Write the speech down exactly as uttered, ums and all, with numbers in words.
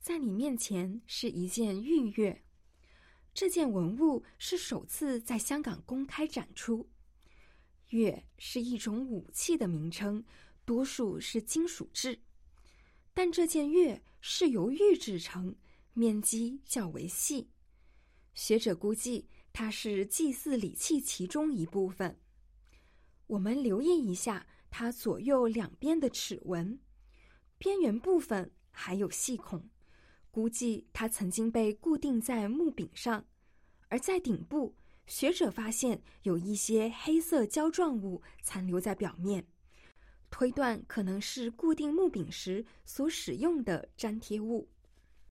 在你面前是一件玉钺，这件文物是首次在香港公开展出。钺是一种武器的名称，多数是金属制，但这件钺是由玉制成，面积较为细。学者估计它是祭祀礼器其中一部分。我们留意一下它左右两边的齿纹，边缘部分还有细孔，估计它曾经被固定在木柄上，而在顶部，学者发现有一些黑色胶状物残留在表面，推断可能是固定木柄时所使用的粘贴物。